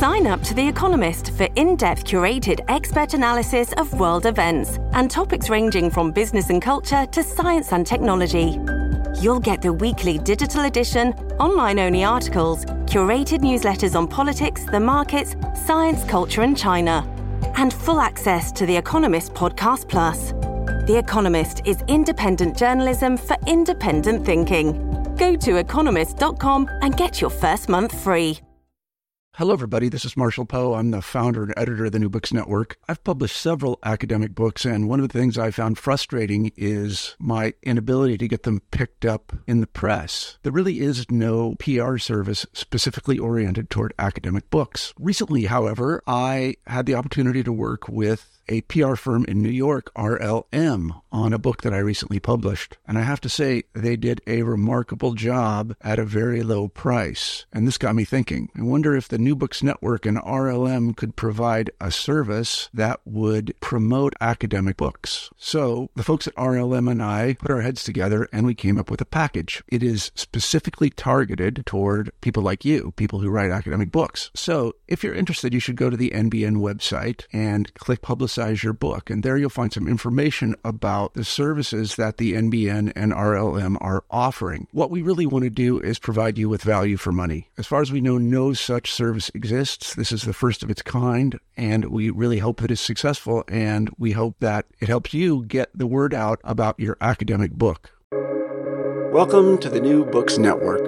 Sign up to The Economist for in-depth curated expert analysis of world events and topics ranging from business and culture to science and technology. You'll get the weekly digital edition, online-only articles, curated newsletters on politics, the markets, science, culture and China, and full access to The Economist Podcast Plus. The Economist is independent journalism for independent thinking. Go to economist.com and get your first month free. Hello, everybody. This is Marshall Poe. I'm the founder and editor of the New Books Network. I've published several academic books, and one of the things I found frustrating is my inability to get them picked up in the press. There really is no PR service specifically oriented toward academic books. Recently, however, I had the opportunity to work with a PR firm in New York, RLM, on a book that I recently published. And I have to say, they did a remarkable job at a very low price. And this got me thinking. I wonder if the New Books Network and RLM could provide a service that would promote academic books. So the folks at RLM and I put our heads together and we came up with a package. It is specifically targeted toward people like you, people who write academic books. So if you're interested, you should go to the NBN website and click Publicize your book. And there you'll find some information about the services that the NBN and RLM are offering. What we really want to do is provide you with value for money. As far as we know, no such service exists. This is the first of its kind, and we really hope that it's successful, and we hope that it helps you get the word out about your academic book. Welcome to the New Books Network.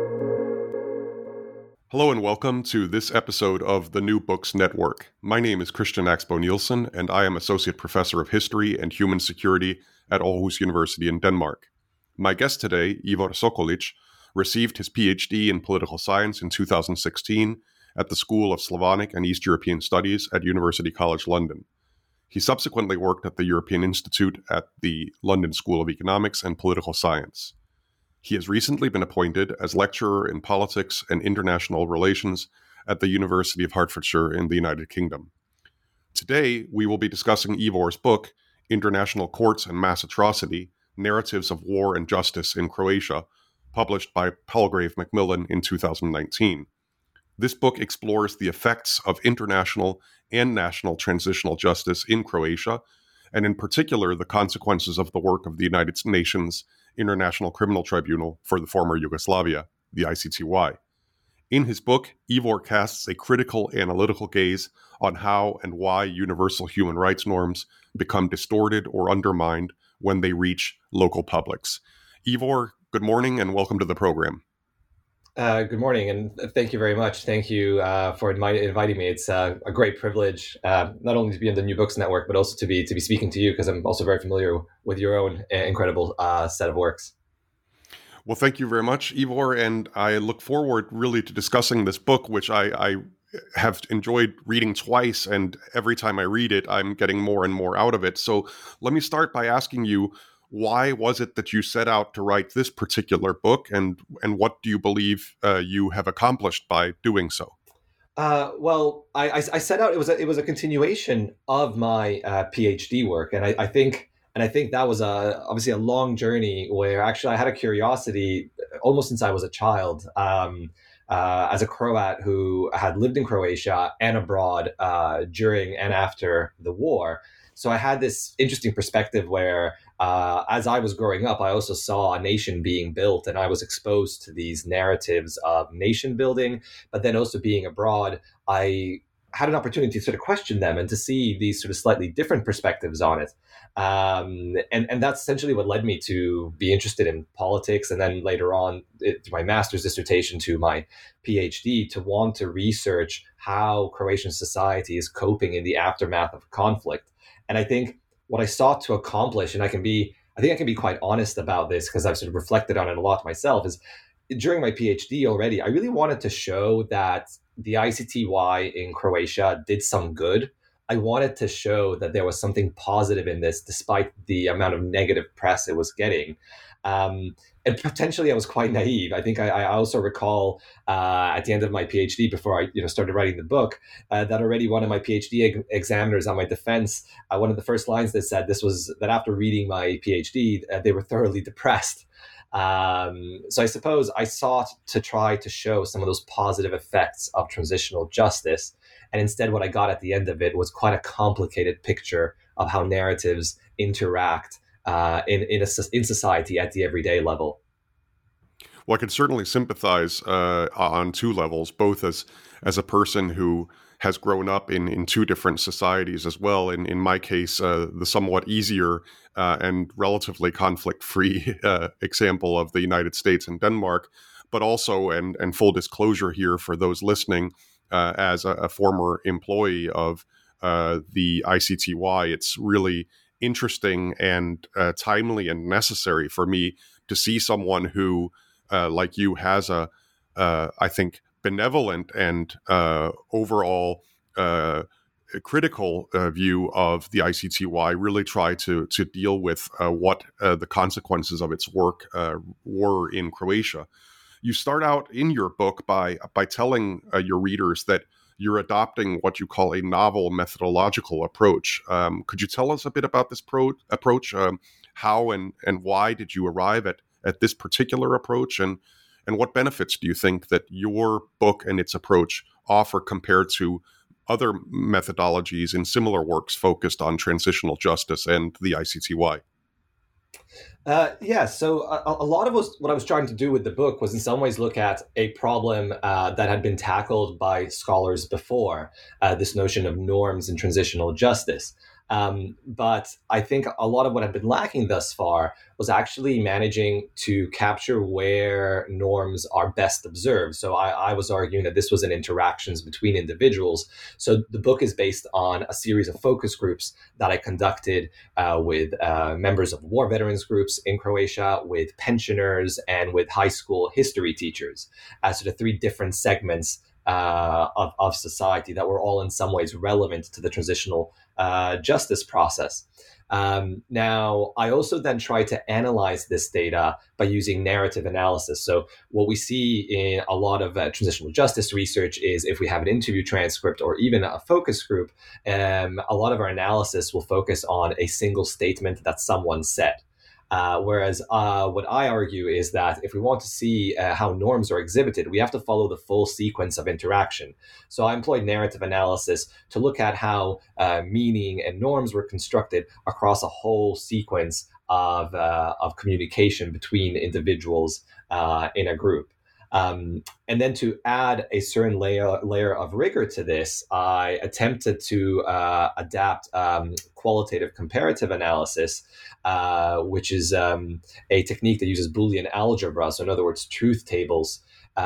Hello and welcome to this episode of the New Books Network. My name is Christian Axbo Nielsen, and I am Associate Professor of History and Human Security at Aarhus University in Denmark. My guest today, Ivor Sokolic, received his PhD in Political Science in 2016 at the School of Slavonic and East European Studies at University College London. He subsequently worked at the European Institute at the London School of Economics and Political Science. He has recently been appointed as lecturer in politics and international relations at the University of Hertfordshire in the United Kingdom. Today, we will be discussing Ivor's book, International Courts and Mass Atrocity, Narratives of War and Justice in Croatia, published by Palgrave Macmillan in 2019. This book explores the effects of international and national transitional justice in Croatia, and in particular the consequences of the work of the United Nations International Criminal Tribunal for the former Yugoslavia, the ICTY. In his book, Ivor casts a critical analytical gaze on how and why universal human rights norms become distorted or undermined when they reach local publics. Ivor, good morning and welcome to the program. Good morning, and thank you very much. Thank you for inviting me. It's a great privilege, not only to be in the New Books Network, but also to be speaking to you, because I'm also very familiar with your own incredible set of works. Well, thank you very much, Ivor, and I look forward really to discussing this book, which I have enjoyed reading twice, and every time I read it, I'm getting more and more out of it. So let me start by asking you, why was it that you set out to write this particular book, and what do you believe you have accomplished by doing so? Well, I set out. It was a continuation of my PhD work, and I think that was obviously a long journey where actually I had a curiosity almost since I was a child. As a Croat who had lived in Croatia and abroad during and after the war. So I had this interesting perspective where as I was growing up, I also saw a nation being built, and I was exposed to these narratives of nation building. But then also being abroad, I had an opportunity to sort of question them and to see these sort of slightly different perspectives on it. And that's essentially what led me to be interested in politics. And then later on, to my master's dissertation, to my PhD, to want to research how Croatian society is coping in the aftermath of conflict. And I think what I sought to accomplish, and I think I can be quite honest about this because I've sort of reflected on it a lot myself, is during my PhD already, I really wanted to show that the ICTY in Croatia did some good. I wanted to show that there was something positive in this, despite the amount of negative press it was getting. And potentially I was quite naive. I think I also recall at the end of my PhD, before I started writing the book, that already one of my PhD examiners on my defense, one of the first lines that said this was that after reading my PhD, they were thoroughly depressed. So I suppose I sought to try to show some of those positive effects of transitional justice. And instead, what I got at the end of it was quite a complicated picture of how narratives interact in society at the everyday level. Well, I can certainly sympathize on two levels, both as a person who has grown up in two different societies as well. In my case, the somewhat easier and relatively conflict-free example of the United States and Denmark, but also, and full disclosure here for those listening, as a former employee of the ICTY, it's really interesting and timely and necessary for me to see someone who, like you, has I think, benevolent and overall critical view of the ICTY, really try to deal with what the consequences of its work were in Croatia. You start out in your book by telling your readers that you're adopting what you call a novel methodological approach. Could you tell us a bit about this approach? How and why did you arrive at this particular approach, and what benefits do you think that your book and its approach offer compared to other methodologies in similar works focused on transitional justice and the ICTY? So a lot of what I was trying to do with the book was in some ways look at a problem that had been tackled by scholars before, this notion of norms and transitional justice. But I think a lot of what had been lacking thus far was actually managing to capture where norms are best observed. So I was arguing that this was in interactions between individuals. So the book is based on a series of focus groups that I conducted with members of war veterans groups in Croatia, with pensioners, and with high school history teachers as sort of three different segments of society that were all in some ways relevant to the transitional justice process. Now, I also then try to analyze this data by using narrative analysis. So what we see in a lot of transitional justice research is if we have an interview transcript or even a focus group, a lot of our analysis will focus on a single statement that someone said. Whereas what I argue is that if we want to see how norms are exhibited, we have to follow the full sequence of interaction. So I employed narrative analysis to look at how meaning and norms were constructed across a whole sequence of communication between individuals in a group. And then to add a certain layer of rigor to this, I attempted to adapt qualitative comparative analysis, which is a technique that uses Boolean algebra. So in other words, truth tables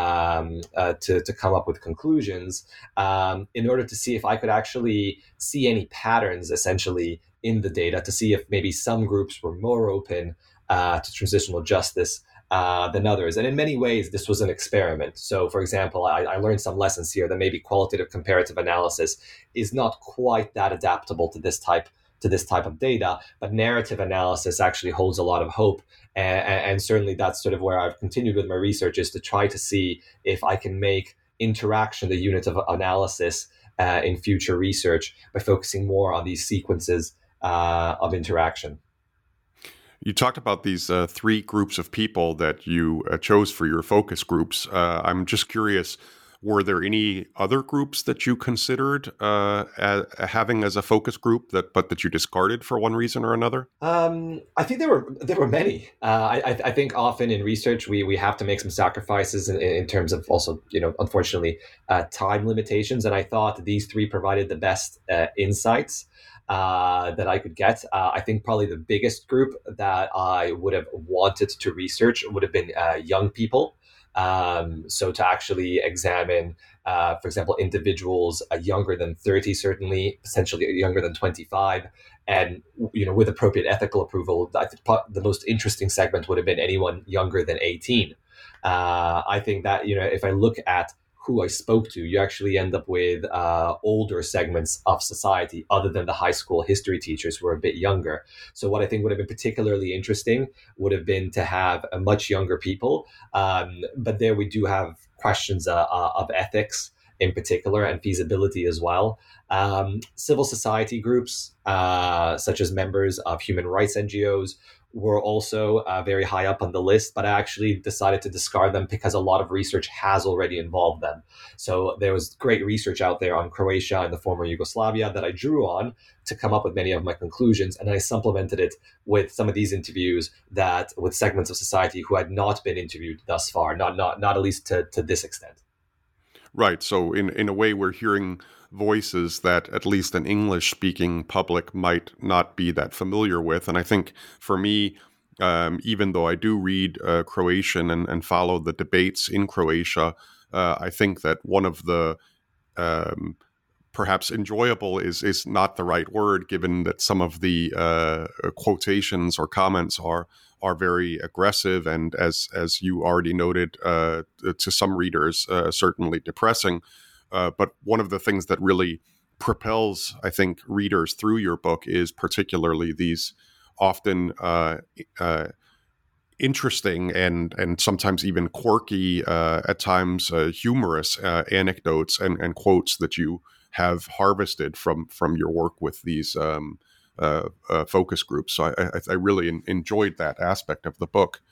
to come up with conclusions in order to see if I could actually see any patterns essentially in the data, to see if maybe some groups were more open to transitional justice than others. And in many ways, this was an experiment. So, for example, I learned some lessons here that maybe qualitative comparative analysis is not quite that adaptable to this type of data, but narrative analysis actually holds a lot of hope. And certainly that's sort of where I've continued with my research, is to try to see if I can make interaction the unit of analysis in future research by focusing more on these sequences of interaction. You talked about these three groups of people that you chose for your focus groups. I'm just curious, were there any other groups that you considered having as a focus group that you discarded for one reason or another? I think there were many. I think often in research we have to make some sacrifices in terms of also, unfortunately, time limitations. And I thought these three provided the best insights that I could get. I think probably the biggest group that I would have wanted to research would have been young people. So to actually examine, for example, individuals younger than 30, certainly, potentially younger than 25, and with appropriate ethical approval, I think the most interesting segment would have been anyone younger than 18. I think that if I look at who I spoke to, you actually end up with older segments of society other than the high school history teachers who are a bit younger. So what I think would have been particularly interesting would have been to have a much younger people. But there we do have questions of ethics in particular and feasibility as well. Civil society groups, such as members of human rights NGOs were also very high up on the list, but I actually decided to discard them because a lot of research has already involved them. So there was great research out there on Croatia and the former Yugoslavia that I drew on to come up with many of my conclusions. And I supplemented it with some of these interviews that with segments of society who had not been interviewed thus far, not at least to this extent. Right. So in a way, we're hearing voices that at least an English-speaking public might not be that familiar with. And I think for me, even though I do read Croatian and follow the debates in Croatia, I think that one of the perhaps enjoyable is not the right word, given that some of the quotations or comments are very aggressive and, as you already noted, to some readers, certainly depressing. But one of the things that really propels, I think, readers through your book is particularly these often interesting and sometimes even quirky, at times humorous anecdotes and quotes that you have harvested from your work with these focus groups. So I really enjoyed that aspect of the book.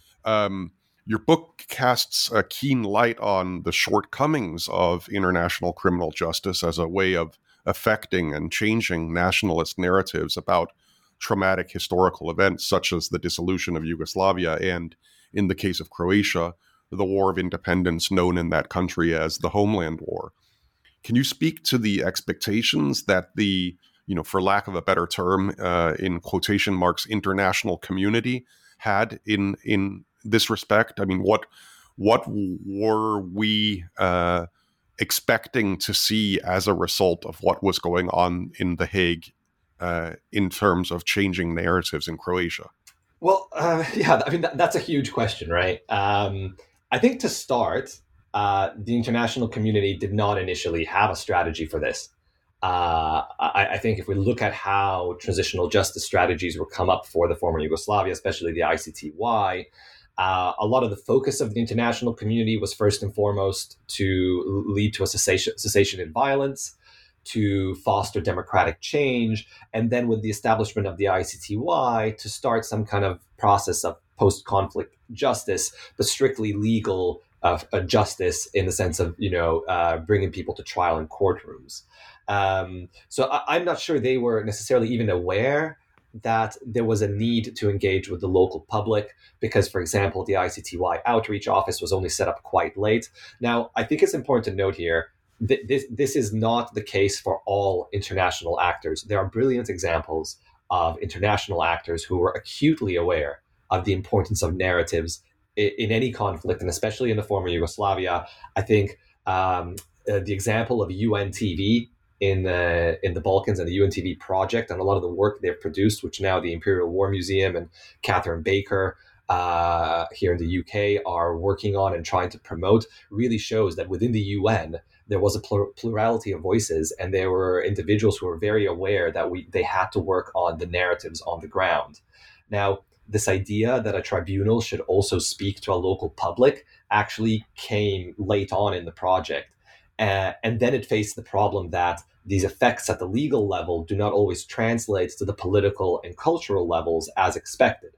Your book casts a keen light on the shortcomings of international criminal justice as a way of affecting and changing nationalist narratives about traumatic historical events such as the dissolution of Yugoslavia and, in the case of Croatia, the War of Independence known in that country as the Homeland War. Can you speak to the expectations that the, for lack of a better term, in quotation marks, international community had in this respect? I mean, what were we expecting to see as a result of what was going on in The Hague in terms of changing narratives in Croatia? Well, yeah, I mean, that's a huge question, right? I think to start, the international community did not initially have a strategy for this. I think if we look at how transitional justice strategies were come up for the former Yugoslavia, especially the ICTY, a lot of the focus of the international community was first and foremost to lead to a cessation in violence, to foster democratic change, and then with the establishment of the ICTY, to start some kind of process of post-conflict justice, but strictly legal justice in the sense of, bringing people to trial in courtrooms. So I'm not sure they were necessarily even aware that there was a need to engage with the local public because, for example, the ICTY outreach office was only set up quite late. Now, I think it's important to note here, this is not the case for all international actors. There are brilliant examples of international actors who were acutely aware of the importance of narratives in any conflict, and especially in the former Yugoslavia. I think the example of UNTV in the Balkans and the UNTV project and a lot of the work they've produced, which now the Imperial War Museum and Catherine Baker here in the UK are working on and trying to promote, really shows that within the UN, there was a plurality of voices, and there were individuals who were very aware that they had to work on the narratives on the ground. Now, this idea that a tribunal should also speak to a local public actually came late on in the project. And then it faced the problem that these effects at the legal level do not always translate to the political and cultural levels as expected.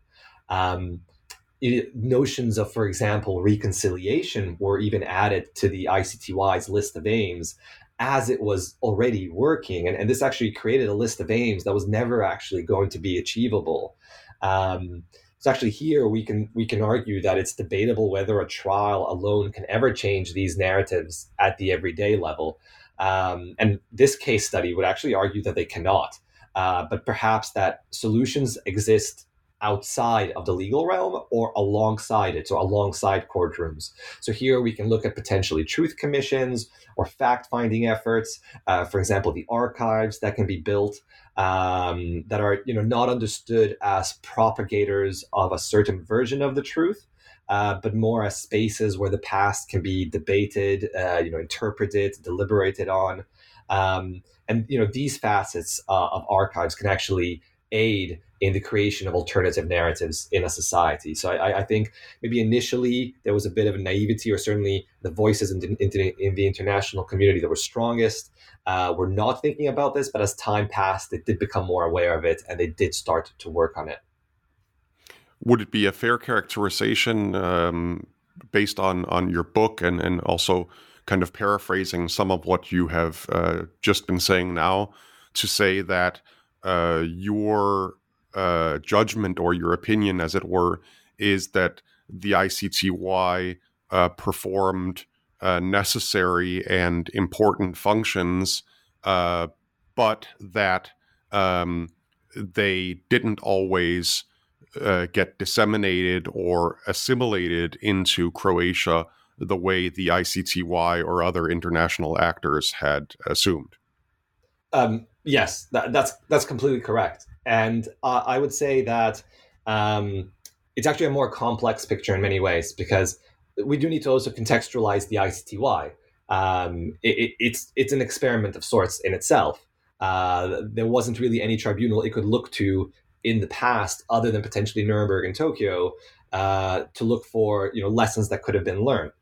Notions of, for example, reconciliation were even added to the ICTY's list of aims as it was already working. And this actually created a list of aims that was never actually going to be achievable. So actually here we can argue that it's debatable whether a trial alone can ever change these narratives at the everyday level. And this case study would actually argue that they cannot, but perhaps that solutions exist outside of the legal realm or alongside it, so alongside courtrooms. So here we can look at potentially truth commissions or fact-finding efforts, for example, the archives that can be built that are not understood as propagators of a certain version of the truth, but more as spaces where the past can be debated, interpreted, deliberated on. And these facets of archives can actually aid in the creation of alternative narratives in a society. So I think maybe initially there was a bit of a naivety, or certainly the voices in the international community that were strongest were not thinking about this, but as time passed, they did become more aware of it and they did start to work on it. would it be a fair characterization based on your book and also kind of paraphrasing some of what you have just been saying now to say that your judgment or your opinion, as it were, is that the ICTY performed necessary and important functions, but that they didn't always get disseminated or assimilated into Croatia the way the ICTY or other international actors had assumed. Yes, that's completely correct. And I would say that it's actually a more complex picture in many ways, because we do need to also contextualize the ICTY. It's an experiment of sorts in itself. There wasn't really any tribunal it could look to in the past, other than potentially Nuremberg and Tokyo, to look for lessons that could have been learned.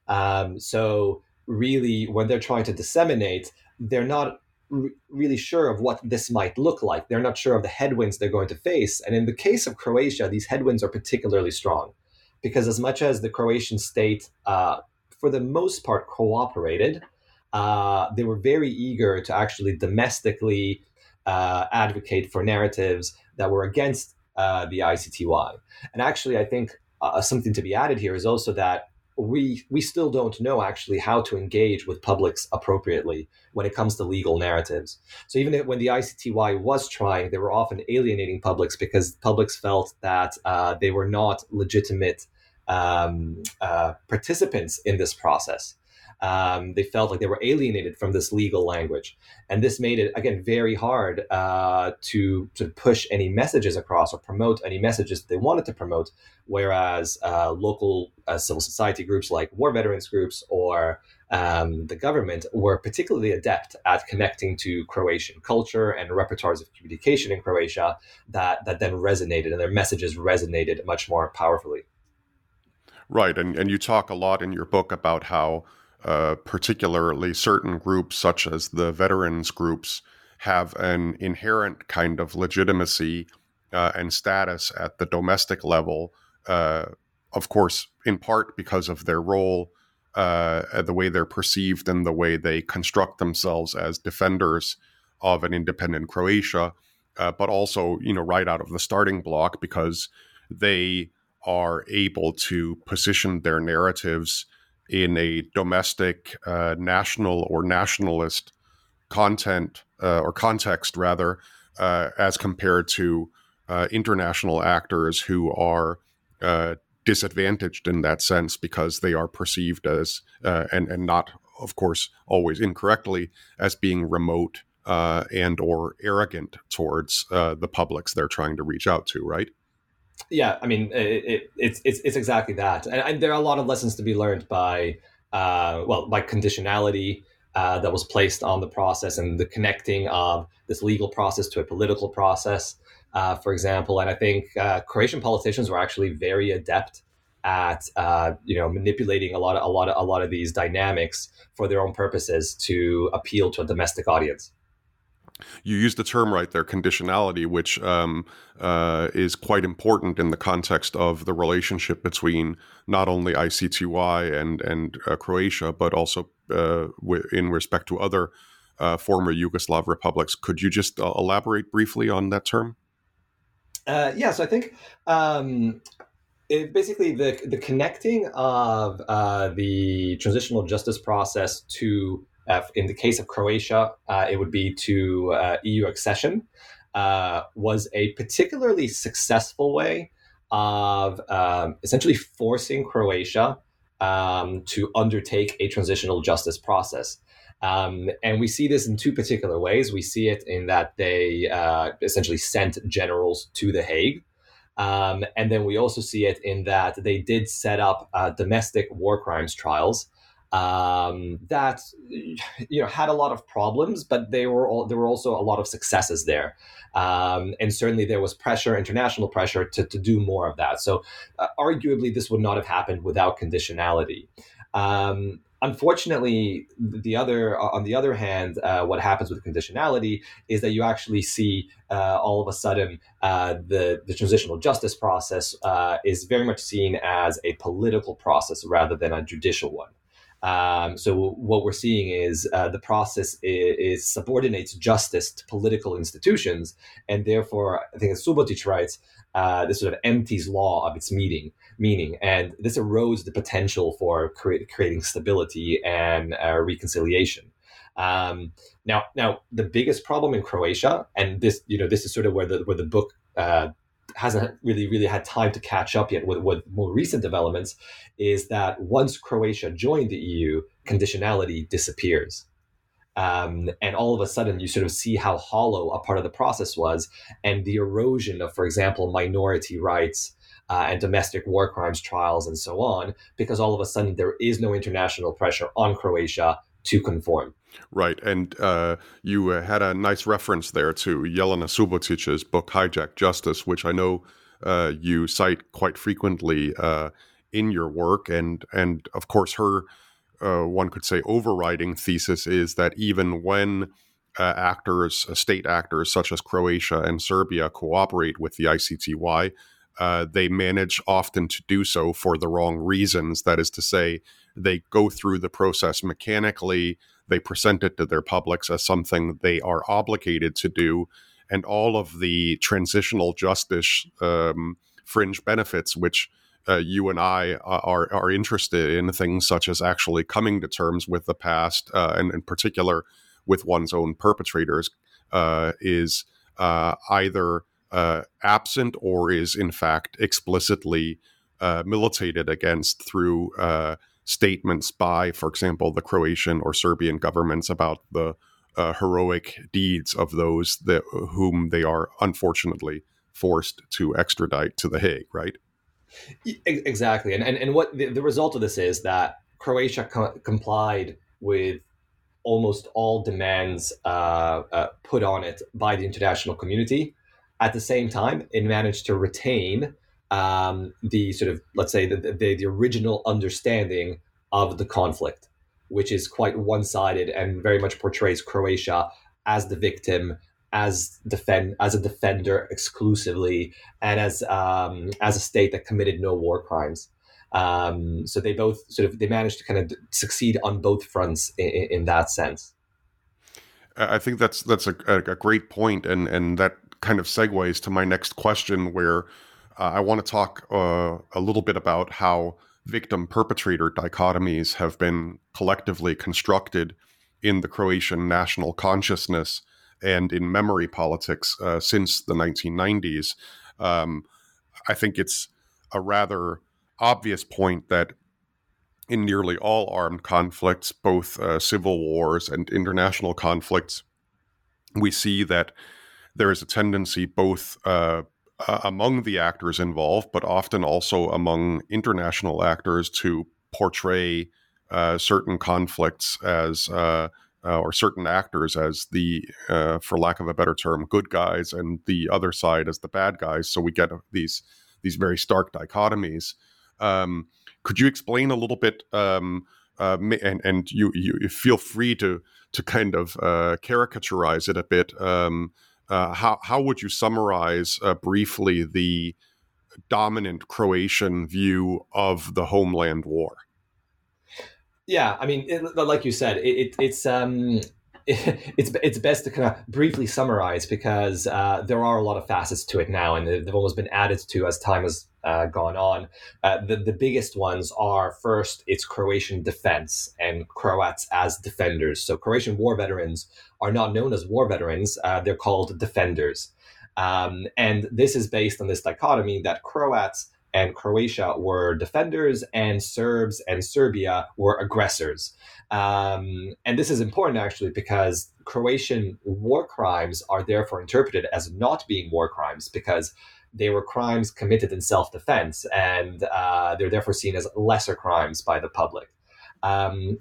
So really, when they're trying to disseminate, they're not really sure of what this might look like. They're not sure of the headwinds they're going to face. And in the case of Croatia, these headwinds are particularly strong, because as much as the Croatian state, for the most part, cooperated, they were very eager to actually domestically advocate for narratives that were against the ICTY. And actually, I think something to be added here is also that we still don't know actually how to engage with publics appropriately when it comes to legal narratives. So even when the ICTY was trying, they were often alienating publics because publics felt that they were not legitimate participants in this process. They felt like they were alienated from this legal language. And this made it, again, very hard to push any messages across or promote any messages they wanted to promote, whereas local civil society groups like war veterans groups or the government were particularly adept at connecting to Croatian culture and repertoires of communication in Croatia that then resonated, and their messages resonated much more powerfully. Right, and you talk a lot in your book about how particularly certain groups, such as the veterans groups, have an inherent kind of legitimacy and status at the domestic level, of course, in part because of their role, the way they're perceived and the way they construct themselves as defenders of an independent Croatia, but also, right out of the starting block, because they are able to position their narratives in a domestic, national or nationalist content or context, rather, as compared to international actors who are disadvantaged in that sense because they are perceived as, and not, of course, always incorrectly, as being remote and or arrogant towards the publics they're trying to reach out to, right? Yeah, I mean, it's exactly that, and there are a lot of lessons to be learned by conditionality that was placed on the process and the connecting of this legal process to a political process, for example. And I think Croatian politicians were actually very adept at manipulating a lot of these dynamics for their own purposes to appeal to a domestic audience. You used the term right there, conditionality, which is quite important in the context of the relationship between not only ICTY and Croatia, but also in respect to other former Yugoslav republics. Could you just elaborate briefly on that term? So I think basically the connecting of the transitional justice process to in the case of Croatia, it would be to EU accession, was a particularly successful way of essentially forcing Croatia to undertake a transitional justice process. And we see this in two particular ways. We see it in that they essentially sent generals to The Hague. And then we also see it in that they did set up domestic war crimes trials that had a lot of problems, but there were also a lot of successes there, and certainly there was international pressure to do more of that. So arguably this would not have happened without conditionality. Unfortunately, on the other hand, what happens with conditionality is that you actually see all of a sudden the transitional justice process is very much seen as a political process rather than a judicial one. So what we're seeing is the process is subordinates justice to political institutions, and therefore, I think as Subotic writes, this sort of empties law of its meaning, and this erodes the potential for creating stability and reconciliation. Now, the biggest problem in Croatia, and this is sort of where the book hasn't really had time to catch up yet with more recent developments, is that once Croatia joined the EU, conditionality disappears. And all of a sudden, you sort of see how hollow a part of the process was, and the erosion of, for example, minority rights and domestic war crimes trials and so on, because all of a sudden there is no international pressure on Croatia to conform. Right. And you had a nice reference there to Jelena Subotic's book, Hijack Justice, which I know you cite quite frequently in your work. And of course, her, one could say, overriding thesis is that even when state actors such as Croatia and Serbia cooperate with the ICTY, they manage often to do so for the wrong reasons. That is to say, they go through the process mechanically, they present it to their publics as something they are obligated to do, and all of the transitional justice fringe benefits, which you and I are interested in, things such as actually coming to terms with the past, and in particular with one's own perpetrators, is either absent or is in fact explicitly militated against through statements by, for example, the Croatian or Serbian governments about the heroic deeds of those whom they are unfortunately forced to extradite to The Hague, right? Exactly. And what the result of this is that Croatia complied with almost all demands put on it by the international community. At the same time, it managed to retain the sort of, let's say, the original understanding of the conflict, which is quite one-sided and very much portrays Croatia as the victim, as a defender exclusively, and as a state that committed no war crimes. So they managed to kind of succeed on both fronts in that sense. I think that's a great point, and that kind of segues to my next question, where I want to talk a little bit about how victim-perpetrator dichotomies have been collectively constructed in the Croatian national consciousness and in memory politics since the 1990s. I think it's a rather obvious point that in nearly all armed conflicts, both civil wars and international conflicts, we see that there is a tendency both among the actors involved, but often also among international actors, to portray certain conflicts as, or certain actors as the, for lack of a better term, good guys, and the other side as the bad guys. So we get these very stark dichotomies. Could you explain a little bit, and you feel free to kind of caricaturize it a bit? How would you summarize briefly the dominant Croatian view of the homeland war? Yeah, I mean, like you said, it's best to kind of briefly summarize, because there are a lot of facets to it now, and they've almost been added to as time has gone on. The biggest ones are, first, it's Croatian defense and Croats as defenders. So Croatian war veterans are not known as war veterans, they're called defenders. And this is based on this dichotomy that Croats and Croatia were defenders, and Serbs and Serbia were aggressors. And this is important, actually, because Croatian war crimes are therefore interpreted as not being war crimes, because they were crimes committed in self-defense, and they're therefore seen as lesser crimes by the public.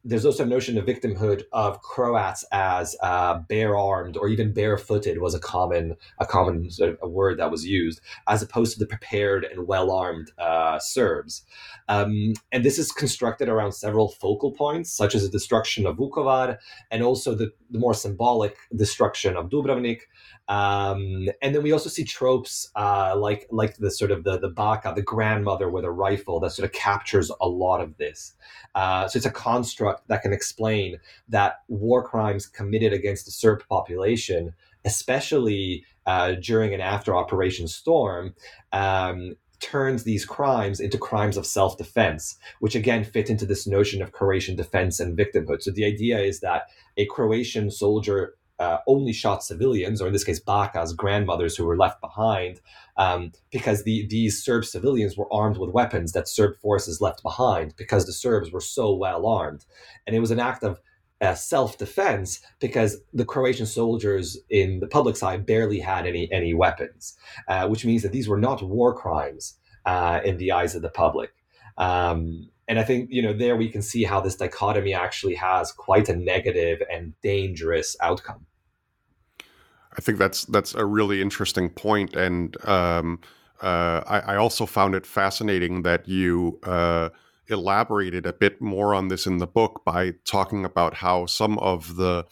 there's also a notion of victimhood of Croats as bare-armed or even barefooted was a common sort of a word that was used, as opposed to the prepared and well-armed Serbs. And this is constructed around several focal points, such as the destruction of Vukovar and also the more symbolic destruction of Dubrovnik. And then we also see tropes like the sort of the baka, the grandmother with a rifle, that sort of captures a lot of this. So it's a construct that can explain that war crimes committed against the Serb population, especially during and after Operation Storm, turns these crimes into crimes of self-defense, which again fit into this notion of Croatian defense and victimhood. So the idea is that a Croatian soldier only shot civilians, or in this case, bakas, grandmothers who were left behind, because these Serb civilians were armed with weapons that Serb forces left behind, because the Serbs were so well armed. And it was an act of self-defense because the Croatian soldiers in the public side barely had any weapons, which means that these were not war crimes in the eyes of the public. And I think, there we can see how this dichotomy actually has quite a negative and dangerous outcome. I think that's a really interesting point, and I also found it fascinating that you elaborated a bit more on this in the book by talking about how some of the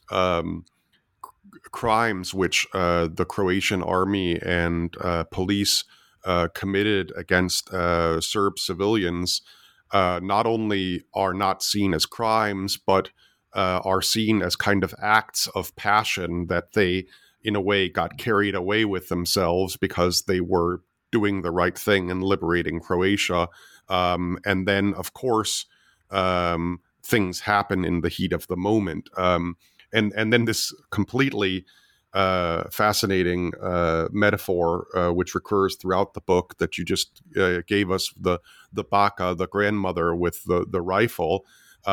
crimes which the Croatian army and police committed against Serb civilians not only are not seen as crimes, but are seen as kind of acts of passion that they, in a way, got carried away with themselves because they were doing the right thing and liberating Croatia. And then, of course, things happen in the heat of the moment. And then this completely fascinating metaphor, which recurs throughout the book that you just gave us, the baka, the grandmother with the rifle.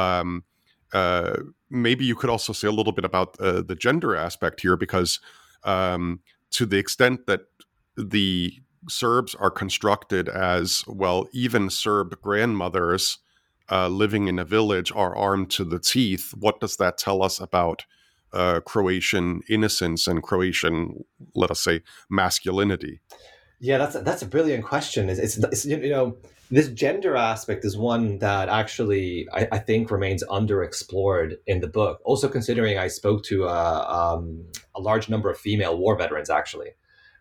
Maybe you could also say a little bit about the gender aspect here, because to the extent that the Serbs are constructed as, well, even Serb grandmothers living in a village are armed to the teeth, what does that tell us about Croatian innocence and Croatian, let us say, masculinity? Yeah, that's a brilliant question. It's this gender aspect is one that actually I think remains underexplored in the book. Also, considering I spoke to a large number of female war veterans, actually,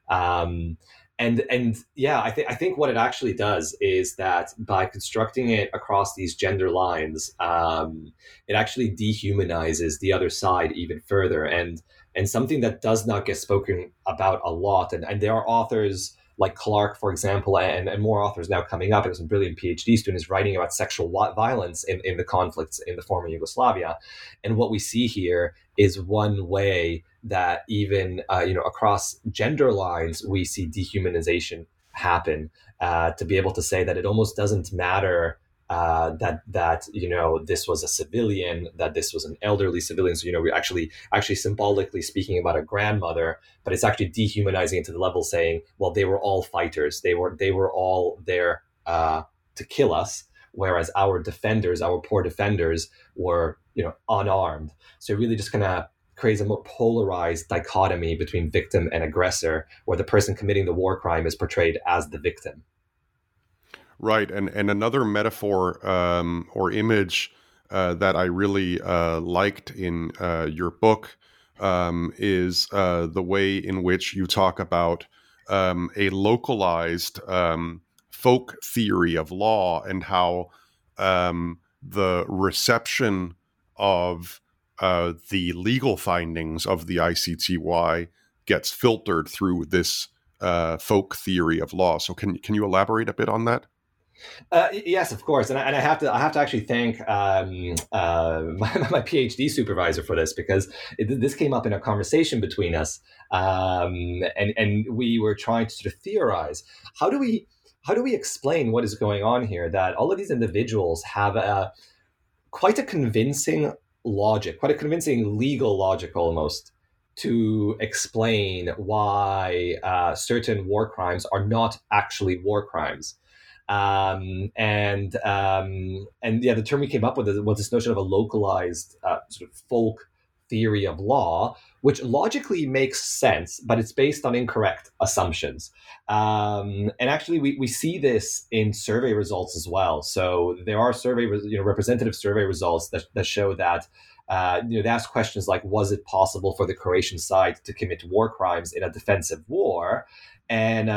and yeah, I think what it actually does is that by constructing it across these gender lines, it actually dehumanizes the other side even further, and something that does not get spoken about a lot. And there are authors like Clark, for example, and more authors now coming up. There's some brilliant PhD students writing about sexual violence in the conflicts in the former Yugoslavia. And what we see here is one way that even, across gender lines, we see dehumanization happen, to be able to say that it almost doesn't matter that this was a civilian, that this was an elderly civilian. So we're actually symbolically speaking about a grandmother, but it's actually dehumanizing it to the level saying, well, they were all fighters. They were all there to kill us, whereas our poor defenders, were unarmed. So it really just kind of creates a more polarized dichotomy between victim and aggressor, where the person committing the war crime is portrayed as the victim. Right, and another metaphor or image that I really liked in your book is the way in which you talk about a localized folk theory of law, and how the reception of the legal findings of the ICTY gets filtered through this folk theory of law. So can you elaborate a bit on that? Yes, of course, and I have to actually thank my PhD supervisor for this, because this came up in a conversation between us, and we were trying to sort of theorize how do we explain what is going on here, that all of these individuals have quite a convincing logic, quite a convincing legal logic almost, to explain why certain war crimes are not actually war crimes. The term we came up with was this notion of a localized sort of folk theory of law, which logically makes sense, but it's based on incorrect assumptions. And actually, we see this in survey results as well. So there are representative survey results that show that they ask questions like, was it possible for the Croatian side to commit war crimes in a defensive war? And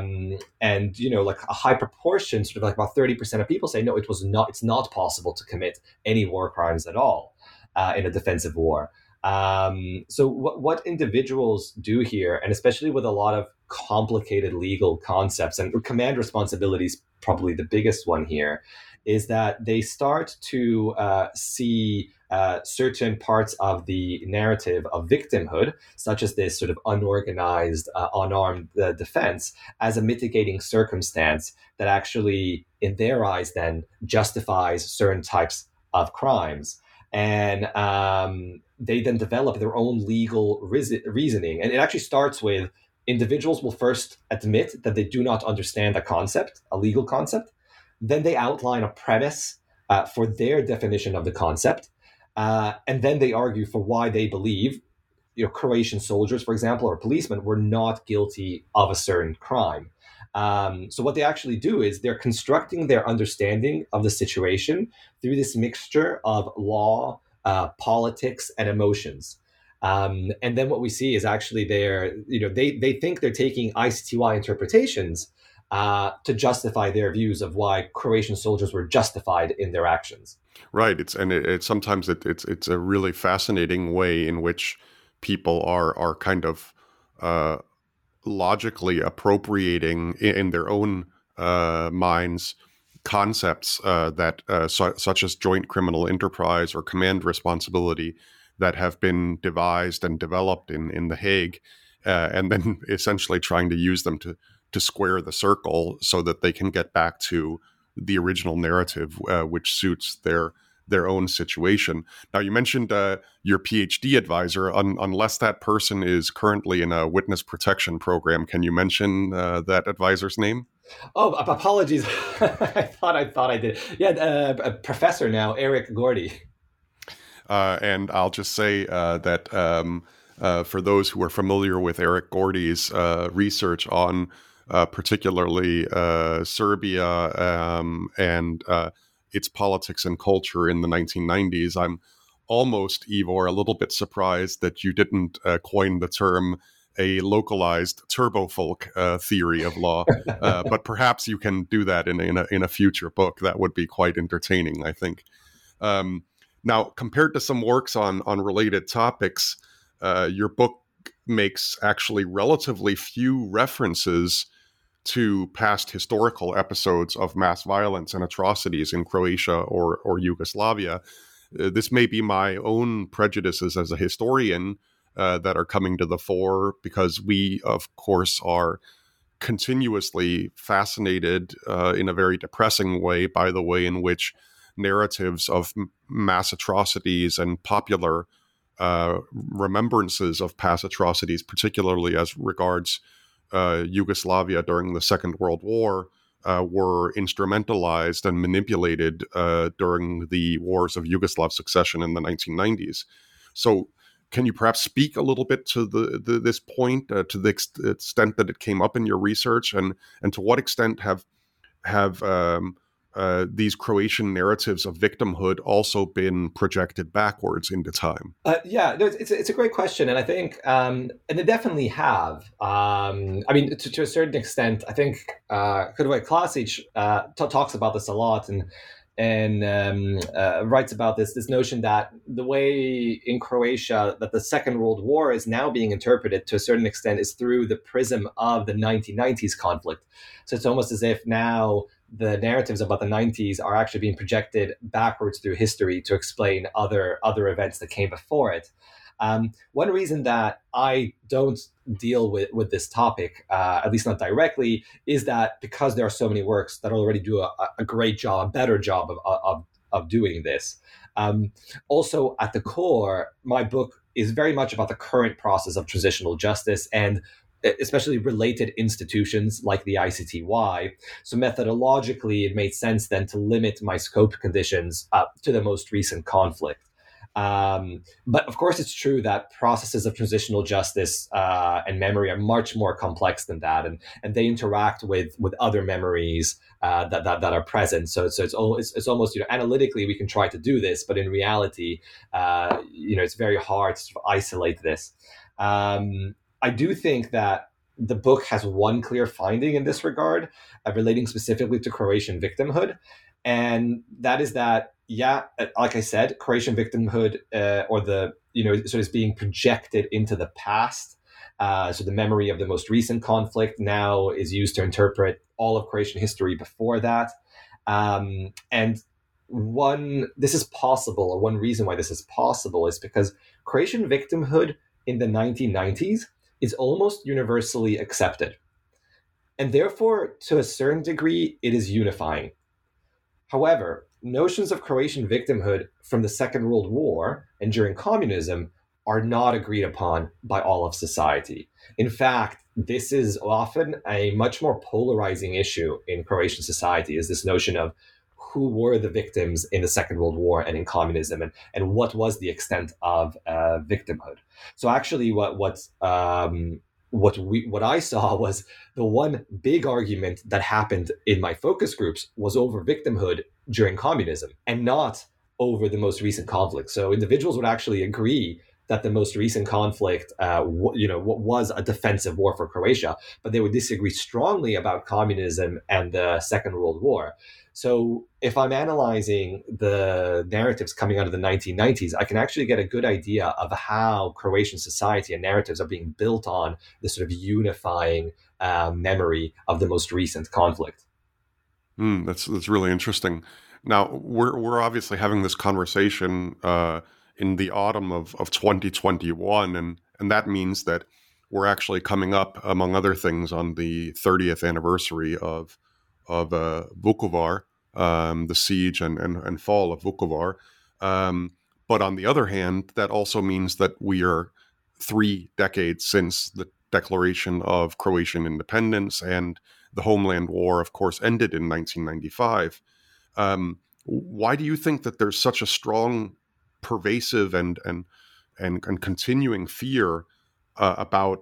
like a high proportion, sort of like about 30% of people say, no, it's not possible to commit any war crimes at all in a defensive war. So what individuals do here, and especially with a lot of complicated legal concepts, and command responsibility is probably the biggest one here, is that they start to see certain parts of the narrative of victimhood, such as this sort of unorganized, unarmed defense, as a mitigating circumstance that actually, in their eyes, then justifies certain types of crimes. And they then develop their own legal reasoning. And it actually starts with individuals will first admit that they do not understand a legal concept. Then they outline a premise for their definition of the concept. And then they argue for why they believe, Croatian soldiers, for example, or policemen were not guilty of a certain crime. So what they actually do is they're constructing their understanding of the situation through this mixture of law, politics, and emotions. And then what we see is actually they think they're taking ICTY interpretations to justify their views of why Croatian soldiers were justified in their actions. Right. It's sometimes it's a really fascinating way in which people are kind of logically appropriating in their own minds concepts such as joint criminal enterprise or command responsibility that have been devised and developed in The Hague, and then essentially trying to use them to square the circle so that they can get back to the original narrative, which suits their own situation. Now, you mentioned your PhD advisor. Unless that person is currently in a witness protection program, can you mention that advisor's name? Oh, apologies. I thought I did. Yeah, a professor now, Eric Gordy. And I'll just say that for those who are familiar with Eric Gordy's research on particularly Serbia and its politics and culture in the 1990s, I'm almost, Ivor, a little bit surprised that you didn't coin the term a localized turbofolk theory of law, but perhaps you can do that in a future book. That would be quite entertaining, I think. Now, compared to some works on related topics, your book makes actually relatively few references to past historical episodes of mass violence and atrocities in Croatia or Yugoslavia. This may be my own prejudices as a historian that are coming to the fore, because we, of course, are continuously fascinated in a very depressing way by the way in which narratives of mass atrocities and popular remembrances of past atrocities, particularly as regards Yugoslavia during the Second World War, were instrumentalized and manipulated during the wars of Yugoslav succession in the 1990s. So can you perhaps speak a little bit to this point, to the extent that it came up in your research, and to what extent have these Croatian narratives of victimhood also been projected backwards into time? It's a great question, and I think, and they definitely have. I mean, to a certain extent, I think Hrvoje Klasić talks about this a lot, and writes about this notion that the way in Croatia that the Second World War is now being interpreted to a certain extent is through the prism of the 1990s conflict. So it's almost as if now the narratives about the 90s are actually being projected backwards through history to explain other events that came before it. One reason that I don't deal with this topic, at least not directly, is that because there are so many works that already do a great job, a better job of doing this. Also, at the core, my book is very much about the current process of transitional justice and especially related institutions like the ICTY. So methodologically, it made sense then to limit my scope conditions to the most recent conflict. But of course, it's true that processes of transitional justice and memory are much more complex than that, and they interact with other memories that are present. So it's almost, analytically we can try to do this, but in reality, it's very hard to sort of isolate this. I do think that the book has one clear finding in this regard, relating specifically to Croatian victimhood, and that is that, yeah, like I said, Croatian victimhood, sort of is being projected into the past. So the memory of the most recent conflict now is used to interpret all of Croatian history before that. And this is possible, or one reason why this is possible, is because Croatian victimhood in the 1990s is almost universally accepted. And therefore, to a certain degree, it is unifying. However, notions of Croatian victimhood from the Second World War and during communism are not agreed upon by all of society. In fact, this is often a much more polarizing issue in Croatian society, is this notion of who were the victims in the Second World War and in communism, and what was the extent of victimhood. So actually what I saw was the one big argument that happened in my focus groups was over victimhood during communism and not over the most recent conflict. So individuals would actually agree that the most recent conflict, was a defensive war for Croatia, but they would disagree strongly about communism and the Second World War. So if I'm analyzing the narratives coming out of the 1990s, I can actually get a good idea of how Croatian society and narratives are being built on this sort of unifying memory of the most recent conflict. That's really interesting. Now, we're obviously having this conversation in the autumn of 2021, and that means that we're actually coming up, among other things, on the 30th anniversary of Vukovar, the siege and fall of Vukovar. But on the other hand, that also means that we are 3 decades since the declaration of Croatian independence, and the Homeland War, of course, ended in 1995. Why do you think that there's such a strong, pervasive and continuing fear about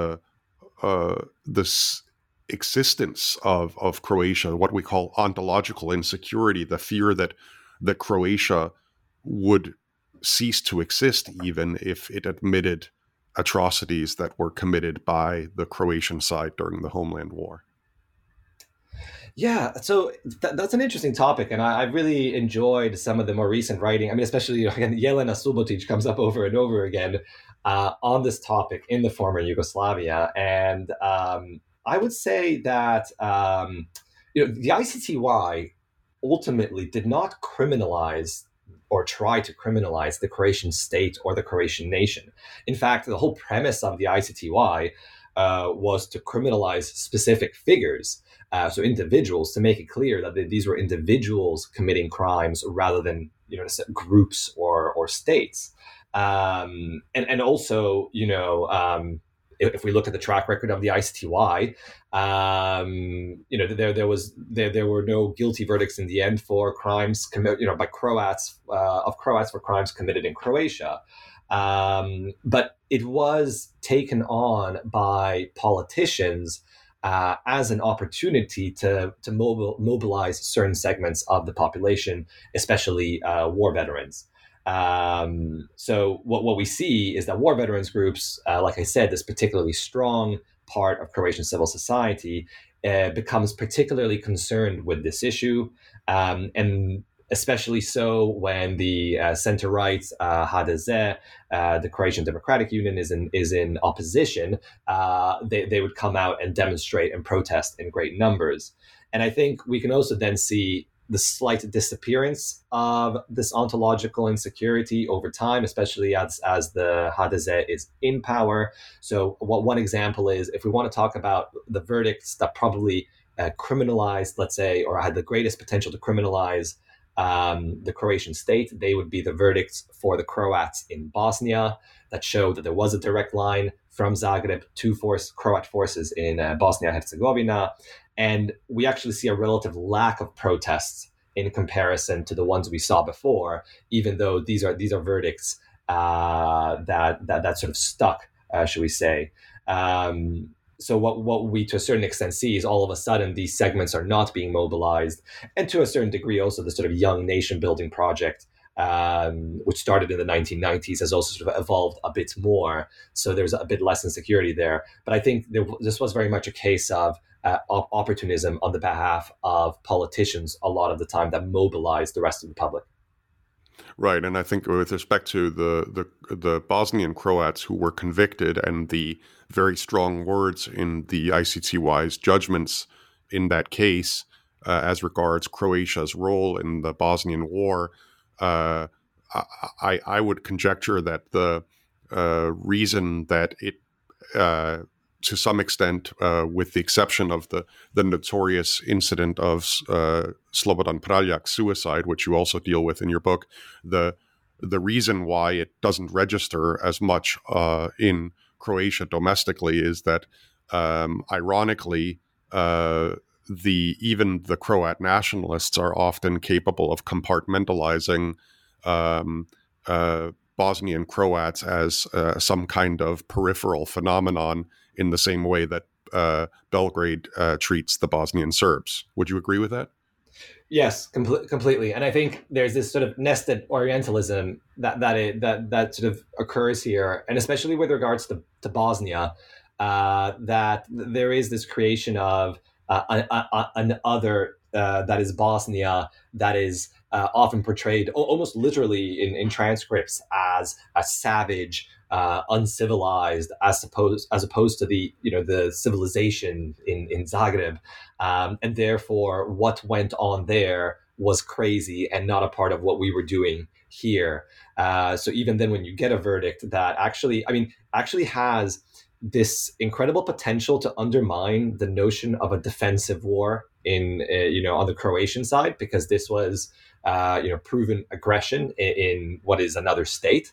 this existence of Croatia, what we call ontological insecurity, the fear that Croatia would cease to exist even if it admitted atrocities that were committed by the Croatian side during the Homeland War? Yeah, so that's an interesting topic, and I really enjoyed some of the more recent writing. I mean, especially, again, Jelena Subotic comes up over and over again on this topic in the former Yugoslavia, and I would say that the ICTY ultimately did not criminalize or try to criminalize the Croatian state or the Croatian nation. In fact, the whole premise of the ICTY was to criminalize specific figures, so individuals, to make it clear that these were individuals committing crimes rather than groups or states. And also, if we look at the track record of the ICTY, there were no guilty verdicts in the end for crimes committed, by Croats for crimes committed in Croatia. But it was taken on by politicians as an opportunity to mobilize certain segments of the population, especially war veterans. So what we see is that war veterans groups, like I said, this particularly strong part of Croatian civil society, becomes particularly concerned with this issue, and especially so when the center-right HDZ, the Croatian Democratic Union, is in opposition. They would come out and demonstrate and protest in great numbers. And I think we can also then see the slight disappearance of this ontological insecurity over time, especially as the HDZ is in power. So one example is, if we want to talk about the verdicts that probably criminalized, let's say, or had the greatest potential to criminalize the Croatian state. They would be the verdicts for the Croats in Bosnia that showed that there was a direct line from Zagreb to Croat forces in Bosnia and Herzegovina. And we actually see a relative lack of protests in comparison to the ones we saw before, even though these are verdicts that sort of stuck, should we say. So what we to a certain extent see is all of a sudden these segments are not being mobilized, and to a certain degree also the sort of young nation building project, which started in the 1990s, has also sort of evolved a bit more. So there's a bit less insecurity there. But I think this was very much a case of opportunism on the behalf of politicians a lot of the time that mobilized the rest of the public. Right, and I think with respect to the Bosnian Croats who were convicted and the very strong words in the ICTY's judgments in that case as regards Croatia's role in the Bosnian War, I would conjecture that the reason that it, to some extent, with the exception of the notorious incident of Slobodan Praljak's suicide, which you also deal with in your book, the reason why it doesn't register as much in Croatia domestically is that, ironically, even the Croat nationalists are often capable of compartmentalizing Bosnian Croats as some kind of peripheral phenomenon in the same way that Belgrade treats the Bosnian Serbs. Would you agree with that? Yes, completely. And I think there's this sort of nested Orientalism that sort of occurs here, and especially with regards to Bosnia, that there is this creation of an other that is Bosnia, that is often portrayed almost literally in transcripts as a savage, uncivilized, as opposed to the civilization in Zagreb, and therefore what went on there was crazy and not a part of what we were doing here. So even then, when you get a verdict that actually has this incredible potential to undermine the notion of a defensive war on the Croatian side, because this was proven aggression in what is another state.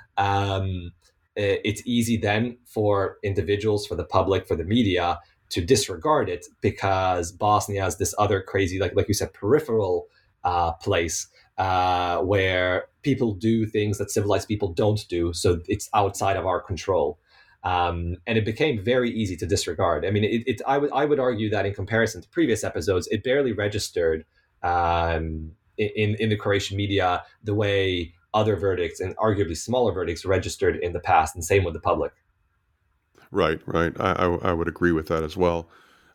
It's easy then for individuals, for the public, for the media to disregard it, because Bosnia is this other crazy, like you said, peripheral place where people do things that civilized people don't do. So it's outside of our control. And it became very easy to disregard. I mean, I would argue that in comparison to previous episodes, it barely registered in the Croatian media the way other verdicts and arguably smaller verdicts registered in the past, and same with the public. Right. I would agree with that as well.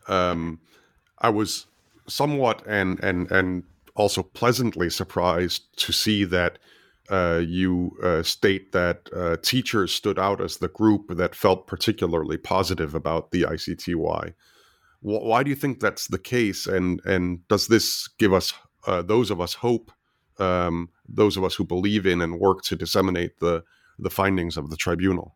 I was somewhat and also pleasantly surprised to see that you state that teachers stood out as the group that felt particularly positive about the ICTY. Why do you think that's the case? And does this give us, those of us, hope, those of us who believe in and work to disseminate the findings of the tribunal?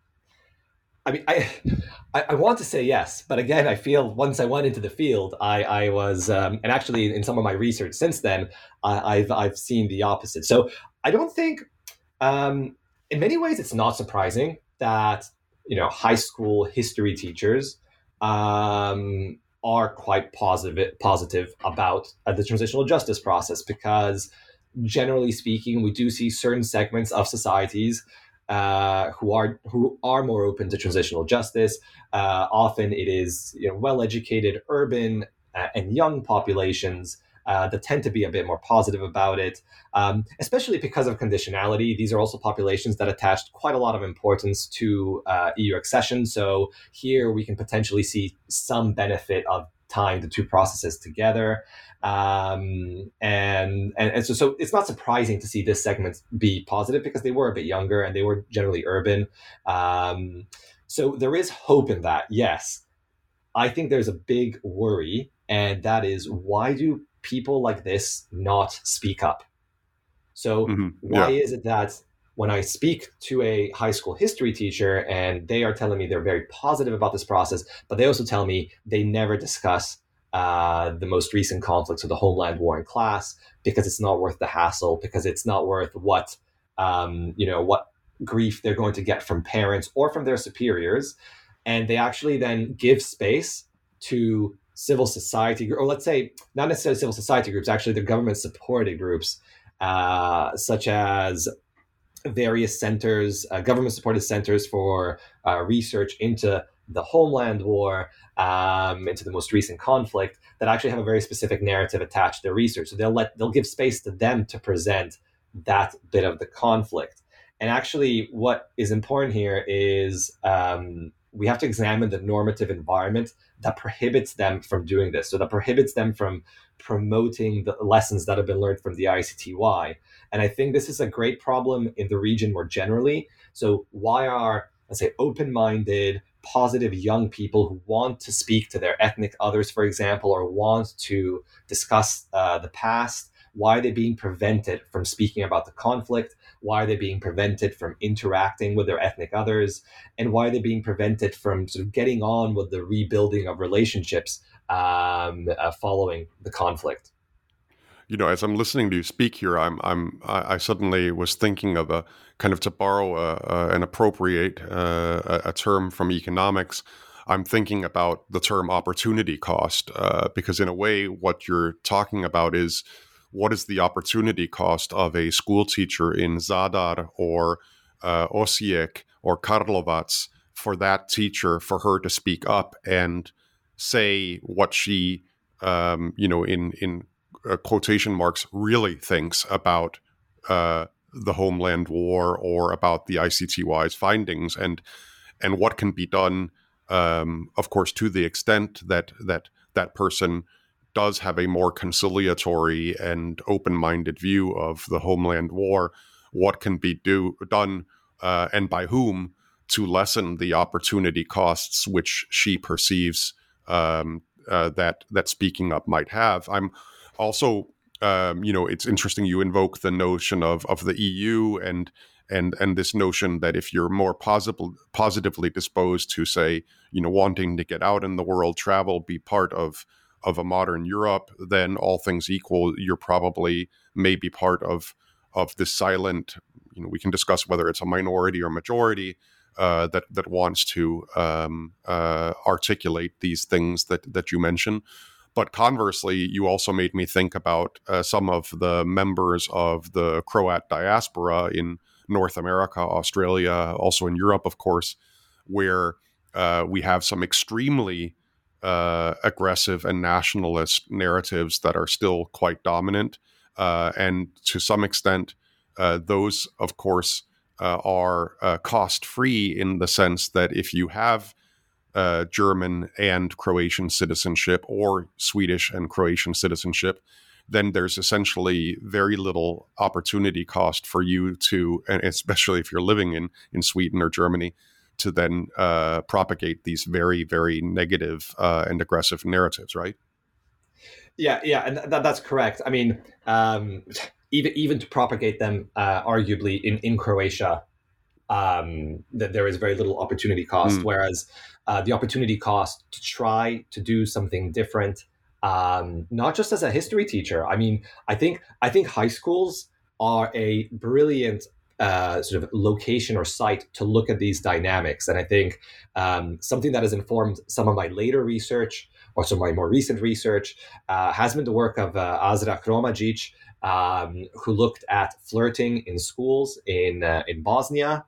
I mean, I want to say yes, but again, I feel once I went into the field, I was, and actually in some of my research since then, I've seen the opposite. So I don't think, in many ways, it's not surprising that high school history teachers are quite positive about the transitional justice process, because generally speaking, we do see certain segments of societies who are more open to transitional justice. Often it is well-educated urban and young populations that tend to be a bit more positive about it, especially because of conditionality. These are also populations that attached quite a lot of importance to EU accession. So here we can potentially see some benefit of tying the two processes together. And so it's not surprising to see this segment be positive, because they were a bit younger and they were generally urban. So there is hope in that, yes. I think there's a big worry, and that is, why do people like this not speak up? So why is it that when I speak to a high school history teacher and they are telling me they're very positive about this process, but they also tell me they never discuss the most recent conflicts, so the Homeland War in class, because it's not worth the hassle, because it's not worth what grief they're going to get from parents or from their superiors. And they actually then give space to civil society, or let's say not necessarily civil society groups, actually the government supported groups, such as various centers, government supported centers for research into the Homeland War, into the most recent conflict, that actually have a very specific narrative attached to their research. So they'll give space to them to present that bit of the conflict. And actually, what is important here is we have to examine the normative environment that prohibits them from doing this. So that prohibits them from promoting the lessons that have been learned from the ICTY. And I think this is a great problem in the region more generally. So why are, let's say, open-minded, positive young people who want to speak to their ethnic others, for example, or want to discuss the past, why are they being prevented from speaking about the conflict? Why are they being prevented from interacting with their ethnic others? And why are they being prevented from sort of getting on with the rebuilding of relationships following the conflict? You know, as I'm listening to you speak here, I suddenly was thinking of a kind of, to borrow and appropriate a term from economics. I'm thinking about the term opportunity cost, because in a way, what you're talking about is, what is the opportunity cost of a school teacher in Zadar or Osijek or Karlovac for that teacher, for her to speak up and say what she, in quotation marks, really thinks about the Homeland War or about the ICTY's findings, and what can be done, of course, to the extent that person does have a more conciliatory and open-minded view of the Homeland War, what can be done and by whom to lessen the opportunity costs which she perceives that speaking up might have. I'm also, it's interesting you invoke the notion of the EU and this notion that if you're more positively disposed to, say, wanting to get out in the world, travel, be part of a modern Europe, then all things equal, you're probably maybe part of this silent, we can discuss whether it's a minority or majority that wants to articulate these things that you mention. But conversely, you also made me think about some of the members of the Croat diaspora in North America, Australia, also in Europe, of course, where we have some extremely aggressive and nationalist narratives that are still quite dominant. And to some extent, those, of course, are cost-free in the sense that if you have German and Croatian citizenship or Swedish and Croatian citizenship, then there's essentially very little opportunity cost for you to, and especially if you're living in Sweden or Germany, to then propagate these very, very negative and aggressive narratives, right? Yeah, and that's correct. I mean, even to propagate them, arguably in Croatia, that there is very little opportunity cost, whereas the opportunity cost to try to do something different, not just as a history teacher. I mean, I think high schools are a brilliant sort of location or site to look at these dynamics. And I think something that has informed some of my later research or some of my more recent research has been the work of Azra Kromajic, who looked at flirting in schools in Bosnia.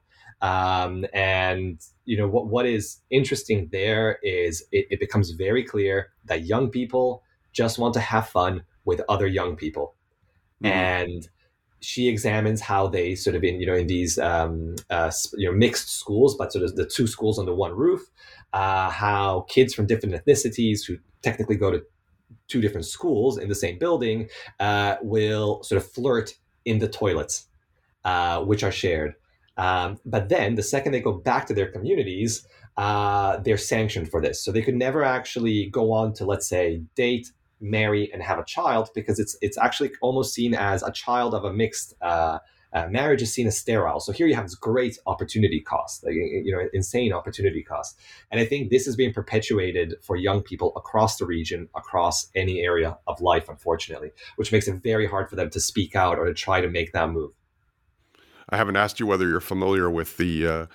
And what is interesting there is it becomes very clear that young people just want to have fun with other young people. Mm-hmm. And she examines how they sort of in these mixed schools, but sort of the two schools under one roof, how kids from different ethnicities who technically go to two different schools in the same building will sort of flirt in the toilets, which are shared. But then the second they go back to their communities, they're sanctioned for this. So they could never actually go on to, let's say, date, marry, and have a child, because it's actually almost seen as a child of a mixed marriage is seen as sterile. So here you have this great opportunity cost, like, insane opportunity cost. And I think this is being perpetuated for young people across the region, across any area of life, unfortunately, which makes it very hard for them to speak out or to try to make that move. I haven't asked you whether you're familiar with the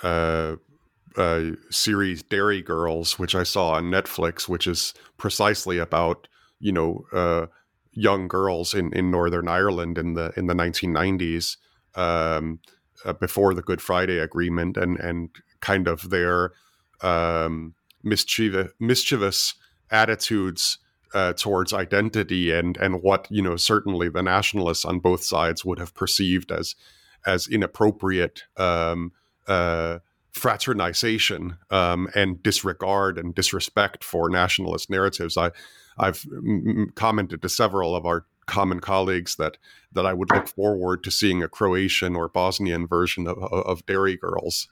series Dairy Girls, which I saw on Netflix, which is precisely about, young girls in Northern Ireland in the 1990s, before the Good Friday Agreement, and kind of their mischievous attitudes towards identity, and what certainly the nationalists on both sides would have perceived as inappropriate fraternization and disregard and disrespect for nationalist narratives. I've commented to several of our common colleagues that I would look forward to seeing a Croatian or Bosnian version of Dairy Girls.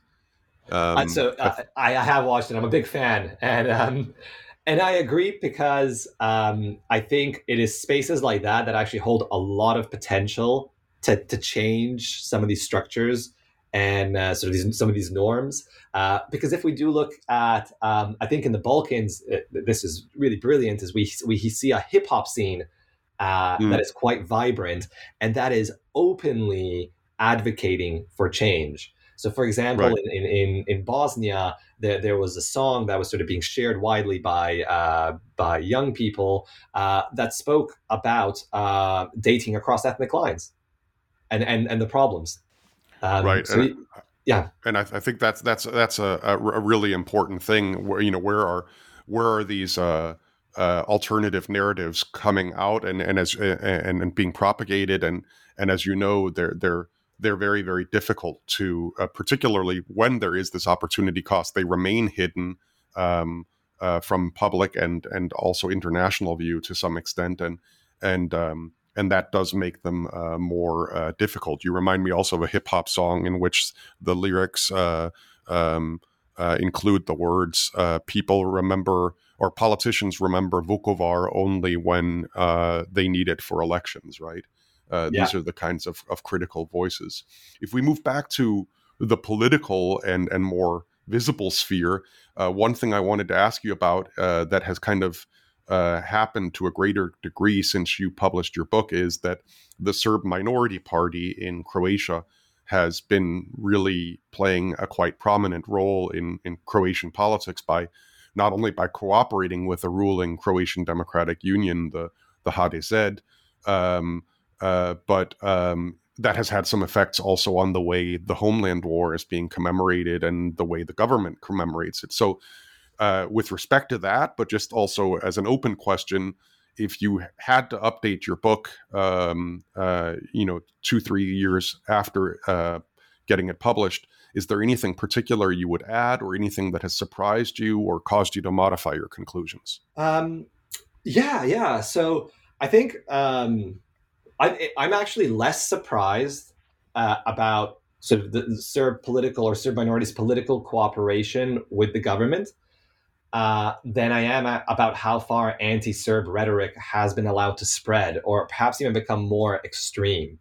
I have watched it. I'm a big fan, and I agree, because I think it is spaces like that actually hold a lot of potential to change some of these structures and some of these norms. Because if we do look at, I think in the Balkans, this is really brilliant, is we see a hip hop scene that is quite vibrant, and that is openly advocating for change. So, for example, right. in Bosnia, there was a song that was sort of being shared widely by young people that spoke about dating across ethnic lines and the problems. Right. Yeah. And I think that's a really important thing. Where are these alternative narratives coming out and being propagated, and as you know, they're very, very difficult to, particularly when there is this opportunity cost. They remain hidden from public and also international view to some extent, and that does make them more difficult. You remind me also of a hip hop song in which the lyrics include the words, people remember, or politicians remember Vukovar only when they need it for elections, right? These are the kinds of critical voices. If we move back to the political and more visible sphere, one thing I wanted to ask you about that has kind of happened to a greater degree since you published your book is that the Serb minority party in Croatia has been really playing a quite prominent role in Croatian politics by not only by cooperating with the ruling Croatian Democratic Union, the HDZ, but that has had some effects also on the way the Homeland War is being commemorated and the way the government commemorates it. So with respect to that, but just also as an open question, if you had to update your book, 2-3 years after getting it published, is there anything particular you would add, or anything that has surprised you or caused you to modify your conclusions? Yeah. So I think I'm actually less surprised about sort of the Serb political or Serb minorities' political cooperation with the government than I am about how far anti-Serb rhetoric has been allowed to spread, or perhaps even become more extreme.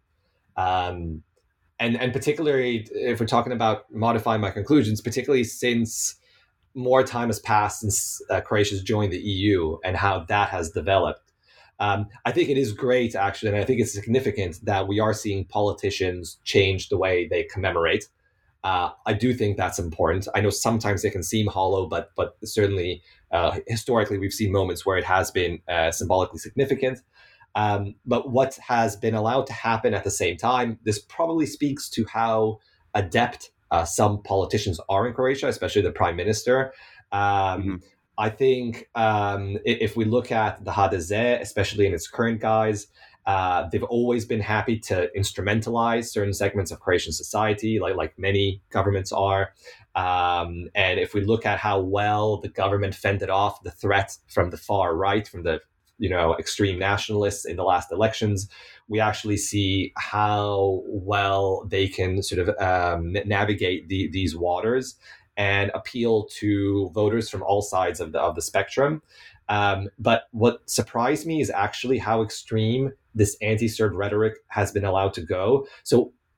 And particularly, if we're talking about modifying my conclusions, particularly since more time has passed since Croatia's joined the EU and how that has developed. I think it is great, actually, and I think it's significant that we are seeing politicians change the way they commemorate. I do think that's important. I know sometimes it can seem hollow, but certainly historically we've seen moments where it has been symbolically significant. But what has been allowed to happen at the same time, this probably speaks to how adept some politicians are in Croatia, especially the prime minister. I think if we look at the HDZ, especially in its current guise, they've always been happy to instrumentalize certain segments of Croatian society, like many governments are. And if we look at how well the government fended off the threat from the far right, from the extreme nationalists in the last elections, we actually see how well they can sort of navigate these waters and appeal to voters from all sides of the spectrum. But what surprised me is actually how extreme this anti-Serb rhetoric has been allowed to go. So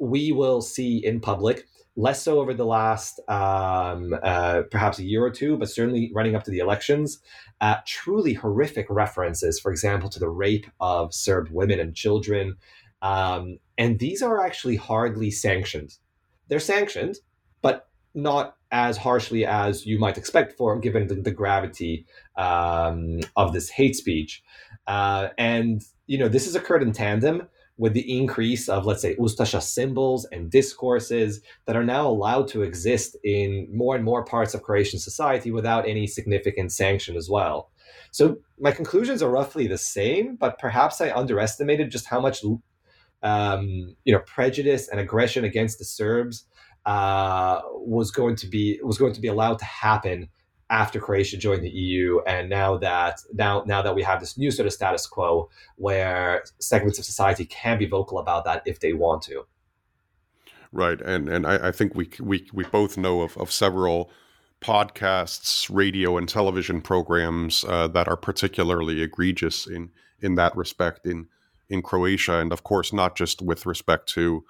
we will see in public, less so over the last perhaps a year or two, but certainly running up to the elections, truly horrific references, for example, to the rape of Serb women and children. And these are actually hardly sanctioned. They're sanctioned, but not as harshly as you might expect given the gravity of this hate speech. And, this has occurred in tandem with the increase of, let's say, Ustasha symbols and discourses that are now allowed to exist in more and more parts of Croatian society without any significant sanction as well. So my conclusions are roughly the same, but perhaps I underestimated just how much prejudice and aggression against the Serbs was going to be allowed to happen after Croatia joined the EU, and now that we have this new sort of status quo where segments of society can be vocal about that if they want to. Right, and I think we both know of several podcasts, radio, and television programs that are particularly egregious in that respect in Croatia, and of course not just with respect to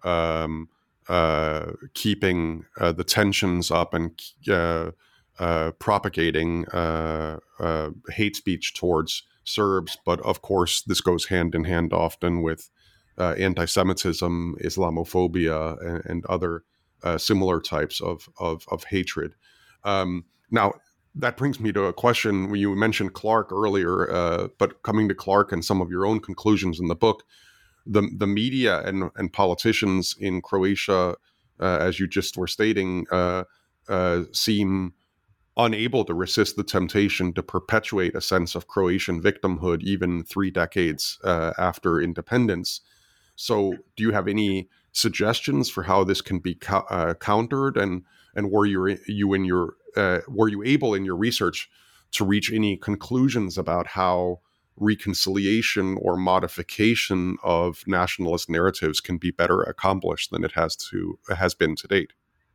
keeping the tensions up and propagating hate speech towards Serbs, but of course this goes hand in hand often with anti-Semitism, Islamophobia, and other similar types of hatred. Now, that brings me to a question. You mentioned Clark earlier, but coming to Clark and some of your own conclusions in the book, the media and politicians in Croatia, as you just were stating, seem unable to resist the temptation to perpetuate a sense of Croatian victimhood even 3 decades after independence. So do you have any suggestions for how this can be countered? And were you able in your research to reach any conclusions about how reconciliation or modification of nationalist narratives can be better accomplished than it has been to date?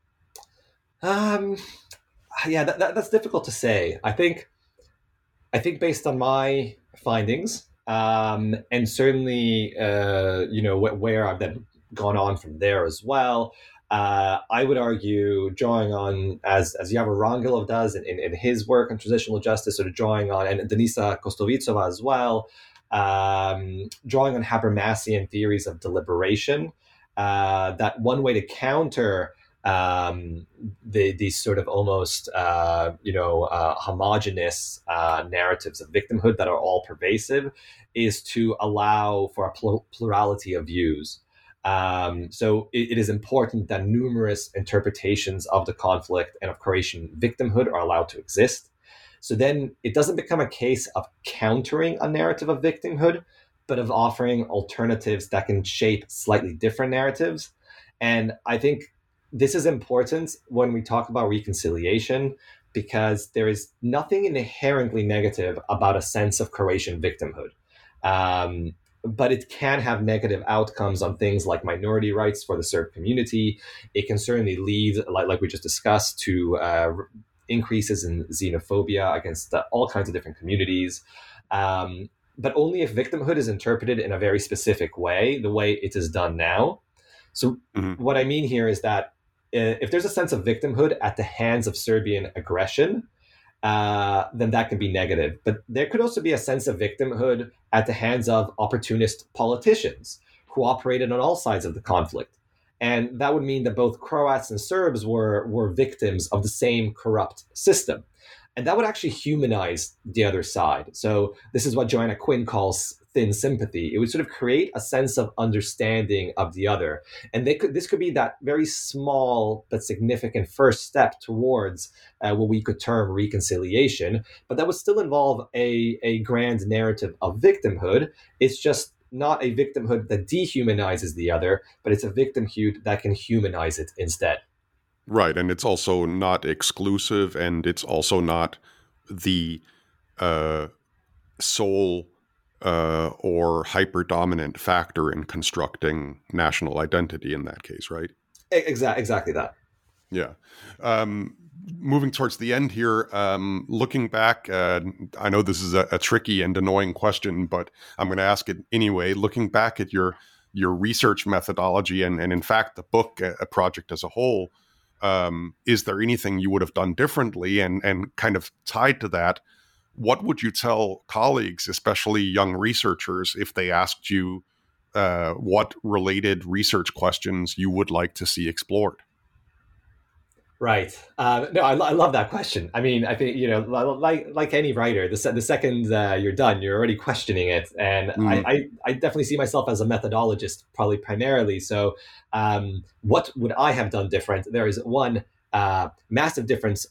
Yeah, that's difficult to say. I think based on my findings, and certainly where I've then gone on from there as well, I would argue, drawing on as Javor Rangelov does in his work on transitional justice, sort of drawing on, and Denisa Kostovicova as well, drawing on Habermasian theories of deliberation, that one way to counter these sort of almost homogenous narratives of victimhood that are all pervasive is to allow for a plurality of views. So it is important that numerous interpretations of the conflict and of Croatian victimhood are allowed to exist. So then it doesn't become a case of countering a narrative of victimhood, but of offering alternatives that can shape slightly different narratives. And I think this is important when we talk about reconciliation, because there is nothing inherently negative about a sense of Croatian victimhood. But it can have negative outcomes on things like minority rights for the Serb community. It can certainly lead, like we just discussed, to increases in xenophobia against all kinds of different communities. But only if victimhood is interpreted in a very specific way, the way it is done now. So what I mean here is that if there's a sense of victimhood at the hands of Serbian aggression, then that can be negative. But there could also be a sense of victimhood at the hands of opportunist politicians who operated on all sides of the conflict. And that would mean that both Croats and Serbs were victims of the same corrupt system. And that would actually humanize the other side. So this is what Joanna Quinn calls thin sympathy. It would sort of create a sense of understanding of the other. And this could be that very small but significant first step towards what we could term reconciliation. But that would still involve a grand narrative of victimhood. It's just not a victimhood that dehumanizes the other, but it's a victimhood that can humanize it instead. Right, and it's also not exclusive, and it's also not the sole or hyper-dominant factor in constructing national identity in that case, right? Exactly that. Yeah. Moving towards the end here, looking back, I know this is a tricky and annoying question, but I'm going to ask it anyway. Looking back at your your research methodology and in fact the book, a project as a whole, is there anything you would have done differently? And kind of tied to that, what would you tell colleagues, especially young researchers, if they asked you what related research questions you would like to see explored? Right. No, I love that question. I mean, I think, like any writer, the second you're done, you're already questioning it. And I definitely see myself as a methodologist, probably primarily. So what would I have done different? There is one massive difference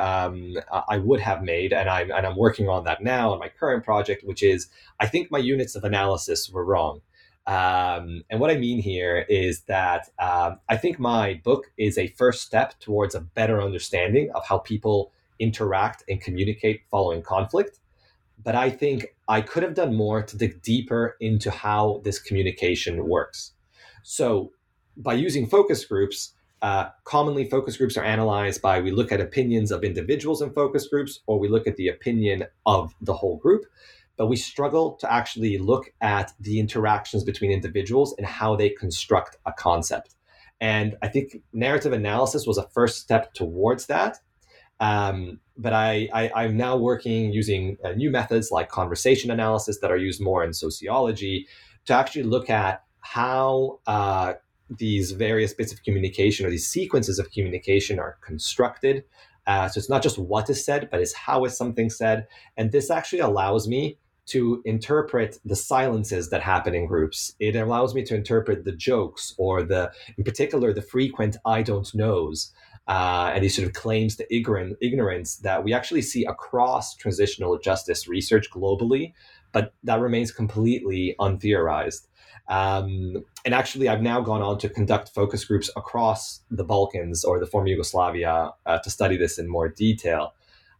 I would have made, and I'm working on that now in my current project, which is I think my units of analysis were wrong. And what I mean here is that I think my book is a first step towards a better understanding of how people interact and communicate following conflict. But I think I could have done more to dig deeper into how this communication works. So by using focus groups, commonly focus groups are analyzed by we look at opinions of individuals in focus groups, or we look at the opinion of the whole group. But we struggle to actually look at the interactions between individuals and how they construct a concept. And I think narrative analysis was a first step towards that. But I'm now working using new methods like conversation analysis that are used more in sociology to actually look at how these various bits of communication or these sequences of communication are constructed. So it's not just what is said, but it's how is something said. And this actually allows me to interpret the silences that happen in groups. It allows me to interpret the jokes or in particular, the frequent I don't knows and these sort of claims to ignorance that we actually see across transitional justice research globally, but that remains completely untheorized. And actually, I've now gone on to conduct focus groups across the Balkans or the former Yugoslavia to study this in more detail.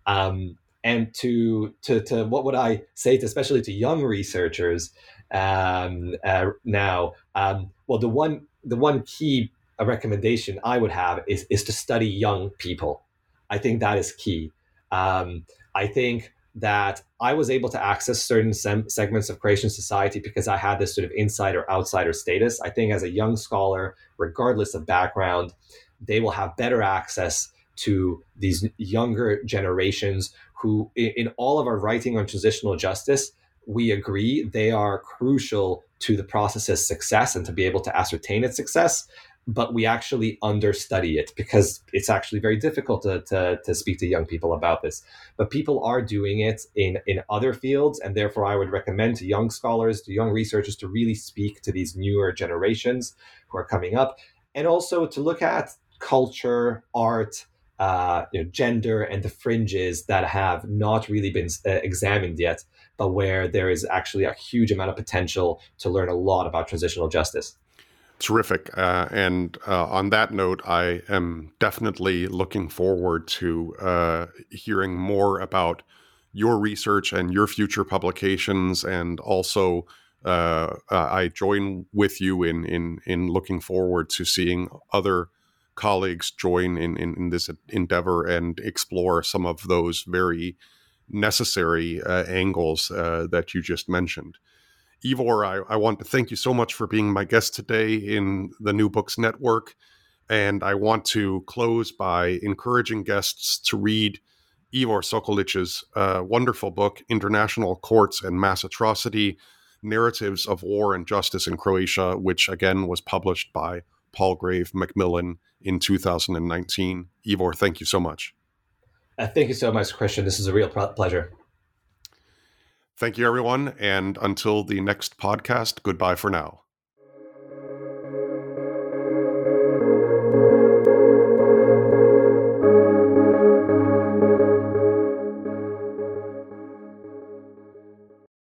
And to what would I say to, especially to young researchers now? Well, the one key recommendation I would have is to study young people. I think that is key. I think that I was able to access certain segments of Croatian society because I had this sort of insider-outsider status. I think as a young scholar, regardless of background, they will have better access to these younger generations who, in all of our writing on transitional justice, we agree they are crucial to the process's success and to be able to ascertain its success. But we actually understudy it because it's actually very difficult to speak to young people about this. But people are doing it in other fields. And therefore, I would recommend to young scholars, to young researchers to really speak to these newer generations who are coming up. And also to look at culture, art, gender and the fringes that have not really been examined yet, but where there is actually a huge amount of potential to learn a lot about transitional justice. Terrific. And on that note, I am definitely looking forward to hearing more about your research and your future publications. And also, I join with you in looking forward to seeing other colleagues join in this endeavor and explore some of those very necessary angles that you just mentioned. Ivor, I want to thank you so much for being my guest today in the New Books Network. And I want to close by encouraging guests to read Ivor Sokolic's wonderful book, International Courts and Mass Atrocity, Narratives of War and Justice in Croatia, which again was published by Palgrave Macmillan in 2019. Ivor, thank you so much. Thank you so much, Christian. This is a real pleasure. Thank you, everyone. And until the next podcast, goodbye for now.